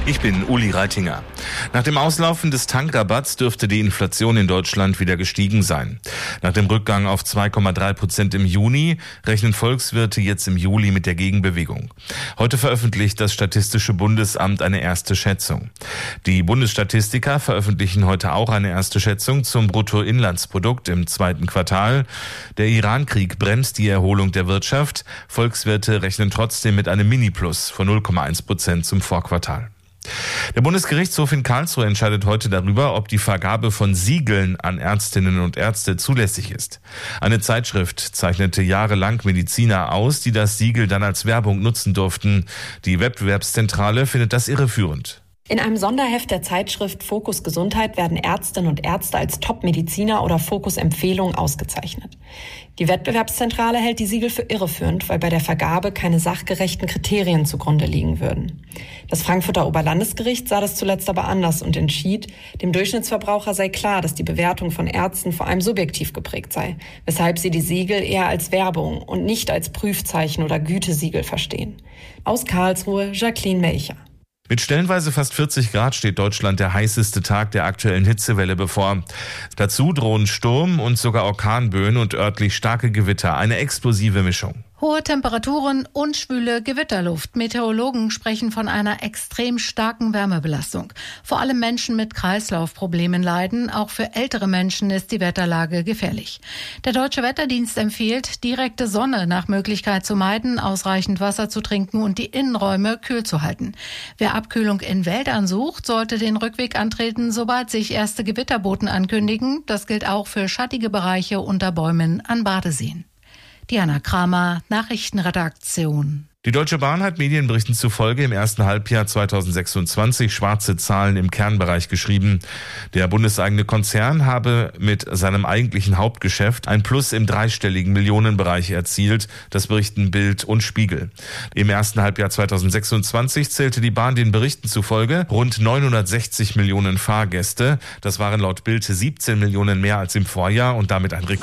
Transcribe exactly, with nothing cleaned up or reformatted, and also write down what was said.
Ich bin Uli Reitinger. Nach dem Auslaufen des Tankrabatts dürfte die Inflation in Deutschland wieder gestiegen sein. Nach dem Rückgang auf zwei Komma drei Prozent im Juni rechnen Volkswirte jetzt im Juli mit der Gegenbewegung. Heute veröffentlicht das Statistische Bundesamt eine erste Schätzung. Die Bundesstatistiker veröffentlichen heute auch eine erste Schätzung zum Bruttoinlandsprodukt im zweiten Quartal. Der Iran-Krieg bremst die Erholung der Wirtschaft. Volkswirte rechnen trotzdem mit einem Mini-Plus von null Komma eins Prozent zum Vorquartal. Der Bundesgerichtshof in Karlsruhe entscheidet heute darüber, ob die Vergabe von Siegeln an Ärztinnen und Ärzte zulässig ist. Eine Zeitschrift zeichnete jahrelang Mediziner aus, die das Siegel dann als Werbung nutzen durften. Die Wettbewerbszentrale findet das irreführend. In einem Sonderheft der Zeitschrift Fokus Gesundheit werden Ärztinnen und Ärzte als Top-Mediziner oder Fokus-Empfehlung ausgezeichnet. Die Wettbewerbszentrale hält die Siegel für irreführend, weil bei der Vergabe keine sachgerechten Kriterien zugrunde liegen würden. Das Frankfurter Oberlandesgericht sah das zuletzt aber anders und entschied, dem Durchschnittsverbraucher sei klar, dass die Bewertung von Ärzten vor allem subjektiv geprägt sei, weshalb sie die Siegel eher als Werbung und nicht als Prüfzeichen oder Gütesiegel verstehen. Aus Karlsruhe, Jacqueline Melcher. Mit stellenweise fast vierzig Grad steht Deutschland der heißeste Tag der aktuellen Hitzewelle bevor. Dazu drohen Sturm und sogar Orkanböen und örtlich starke Gewitter, eine explosive Mischung. Hohe Temperaturen und schwüle Gewitterluft. Meteorologen sprechen von einer extrem starken Wärmebelastung. Vor allem Menschen mit Kreislaufproblemen leiden. Auch für ältere Menschen ist die Wetterlage gefährlich. Der Deutsche Wetterdienst empfiehlt, direkte Sonne nach Möglichkeit zu meiden, ausreichend Wasser zu trinken und die Innenräume kühl zu halten. Wer Abkühlung in Wäldern sucht, sollte den Rückweg antreten, sobald sich erste Gewitterboten ankündigen. Das gilt auch für schattige Bereiche unter Bäumen an Badeseen. Diana Kramer, Nachrichtenredaktion. Die Deutsche Bahn hat Medienberichten zufolge im ersten Halbjahr zweitausendsechsundzwanzig schwarze Zahlen im Kernbereich geschrieben. Der bundeseigene Konzern habe mit seinem eigentlichen Hauptgeschäft ein Plus im dreistelligen Millionenbereich erzielt. Das berichten Bild und Spiegel. Im ersten Halbjahr zweitausendsechsundzwanzig zählte die Bahn den Berichten zufolge rund neunhundertsechzig Millionen Fahrgäste. Das waren laut Bild siebzehn Millionen mehr als im Vorjahr und damit ein Rekord.